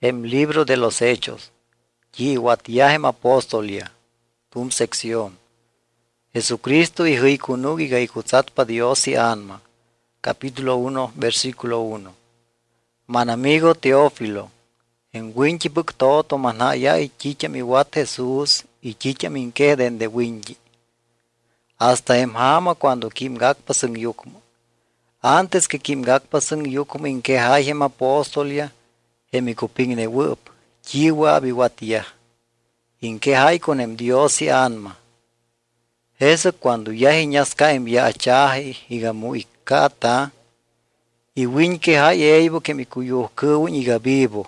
Em libro de los Hechos, Yiwatiahem Apostolia, tum sección. Jesucristo y Hikunug y Gaikutzatpa Dios y Anma, capítulo 1, versículo 1. Man amigo Teófilo, en Winchibuk Toto Manaya y Chicham Iwat Jesús y Chicham Inkeden de Winchi. Hasta Emhama cuando Kim Gakpasung Yukmo. Antes que Kim Gakpasung Yukmo Inkehajem Apostolia, Hemikuping ne wup, Chiwa Biwatia, Inkehai con em Dios y Anma. Eso cuando ya hiñasca envía achaje y gamu ikata, y win que hay eibo que mi cuyo kuwin y gabibo.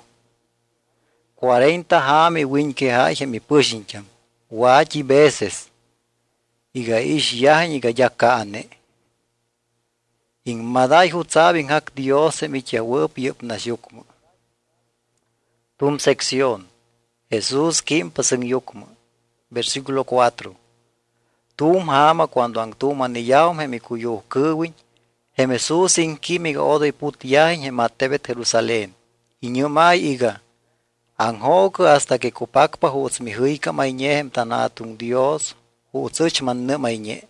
40 hame win que hay mi pushincham, wachi veces, y gaish yahin y gayakane. In madai hutzabin hak Dios mi chiawup yup nasyukmo. Tum sección. Jesús kim pasang yukmo. Versículo 4. Tum hama cuando ang tuma niyaum hemi kuyo kuwin, hem Jesús in kimiga odo iputiyahin hem atebet Jerusalén. Inyumay iga, ang hoku hasta que kupakpa huts mi huika mainyehem tanatung Dios, hutsuch manne mainye.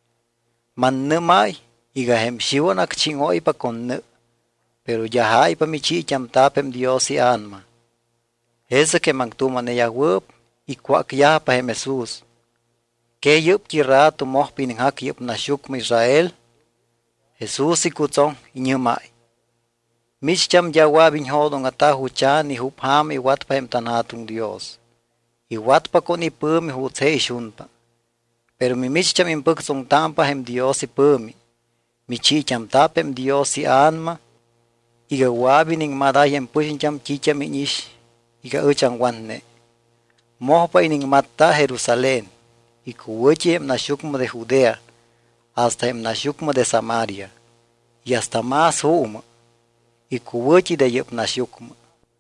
Manne may, iga hem shiwanak chingoy pa konne, pero yahay pa mi chicham tapem Dios y Anma. Ese que mang tuma niyawup, ikwak ya pa hem Jesús. Que yup kirato moh pinhak yup nasyuk Israel, Jesús ikutzong inyumay. Mischam yawa binhodong atahuchan ni hupham iwat pa hem tanatung Dios. Iwat pa kon ipumi hutse ishunpa. Pero mi mischam impukzong tampa hem Dios ipumi. Mi chicham tapem Dios i Anma. Iga wabi ning maday hem pushincham chicham inish. Iga uchang wanne. Moh pa ining mata Jerusalén. Ikuwechi hem nasyukmo de Judea. Hasta hem nasyukmo de Samaria. Y hasta más huma. Ikuwechi de yup nasyukmo.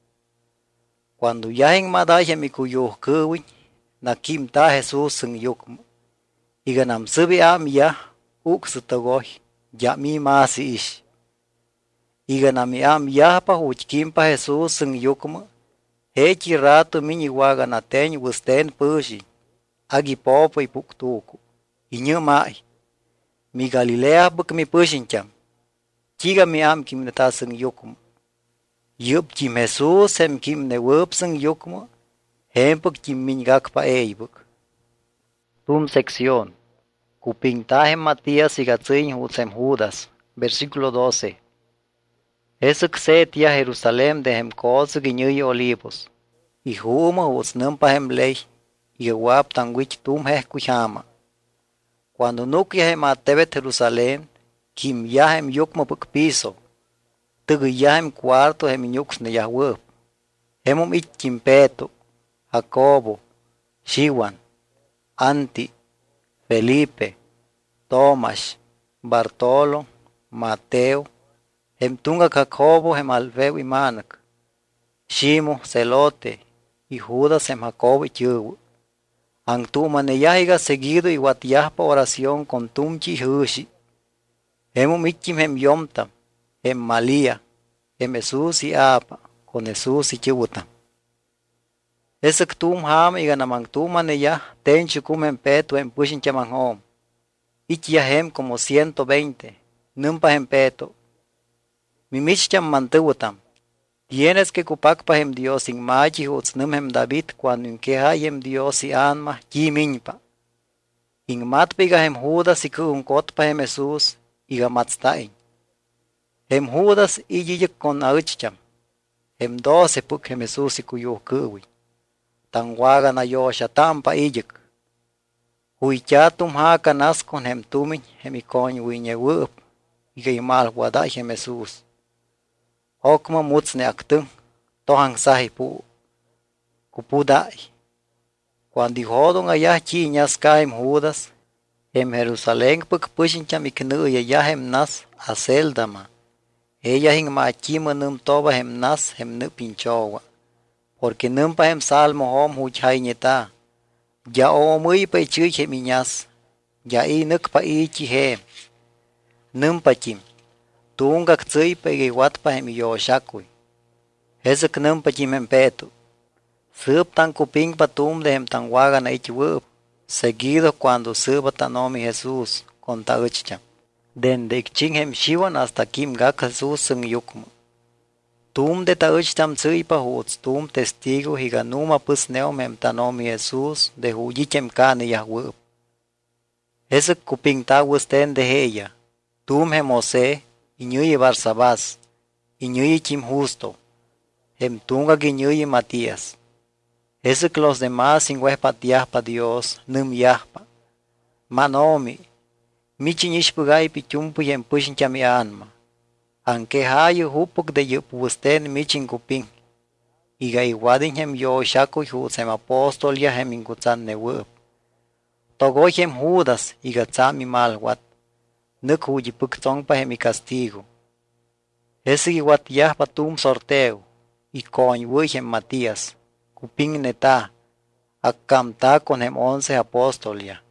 Cuando ya en maday hem ikuyuh kuwin. Nakim ta Jesús sing yukmo. Iga nam subi am ya. Uk sutagoy. Ya mi masi ish. Iga nami am ya pa huchkim pa Jesús sing yukmo. Hechi rato mini waga na ten wusten pushi. Agi popo ipuktuku. Inyumay. Mi Galilea buk mi pushincham. Chiga mi am kim neta sing yukmo. Yup kim Jesús hem kim ne wup sing yukmo. Hempuk kim mingak pa eibuk. Tum sección. Kupintahem Matías y Gatzin hutzem Judas. Versículo 12. Esuk setia Jerusalén de hem kozu ginyuy olivos. Y huma hutz numpa hem ley. Y wap tanguich tum kuchama. Cuando nukia hem atebet Jerusalén, kim yahem yukmo puk piso. Tugu yahem cuarto hem yuks ne yahwup. Hemum ich kim Peto, Jacobo, Shiwan, Anti, Felipe, Tomas, Bartolo, Mateo, hem tunga Jacobo hem Alfeo y Manak, Shimo, Celote, y Judas hem Jacobo y Yugu. Ang tumaneyahiga seguido y watiahpa oración con tumchi hushi. Hemum ichim hem yomtam, hem Malía, hem Jesús y Apa, con Jesús y Chibutam. Esek tum ham iga namang tumaneyah tenchukum hem Peto hem pushin chamang hom. Ichya hem como 120, numpa hem Peto. Mimichcham mantubutam. Tienes que kupakpa hem Dios in machi hutsnum hem David cuando inkehay hem Dios y Anma kiminpa. In matpiga hem Judas y kuunkotpa hem Jesús iga matztain. Hem Judas iyiyik con auchcham. Hem 12 puk hem Jesús y kuyuh kuwi. Tangwaga na yosha tampa iyik. Huichatum haka naskon hem tumin hem ikony winye wup. Iga imal waday hem Jesús. Okma mutsne aktung, tohang sahipu, kupudai. Cuando hodong ayah chiñas kaim Judas, em Jerusalén puk pushincham iknuya yahem nas aseldama. Ella hing machima num toba hem nas hem nu pinchowa. Porque numpa hem salmo hom huchay nyeta. Ya omui pa ichuy hem inyas. Ya inuk pa ichi hem. Numpa chim. Tungak tsui pe watpa hem yoshakui. Jesek numpatjim hem Petro. Süüp tan cupingpa tumde hem tan wagan itchwup. Seguido cuando süüpa tanomi Jesús con ta uchcham. Den de ikching hem shiwan hasta kim gak Jesús sung yukmu. Tumde ta uchcham tsuypa huts tum testigo higa numa pus neom hem tanomi Jesús de huyichem kane yahwup. Jesek cuping ta wusten de heya. Tum hem José, iñuye Barsabás, iñuye chim Justo, hem tunga guiñuye Matías. Jesek los demás ingüehpa tiahpa Dios, num yahpa. Manomi, michin ishpugay pichumpu yem pushincha mi anma. Anke hayo hupuk de yup wusten michin cuping. Iga iguadin hem yo shakuy huts hem apostol ya hem ingutzan newup. Togoy hem Judas iga tzami malwat. Nuk huyi puktzongpa hem castigo. Ese iguat yahpa tum sorteo. Y coñ wuy hem Matías. Cuping neta. Akamta con hem 11 apostol ya.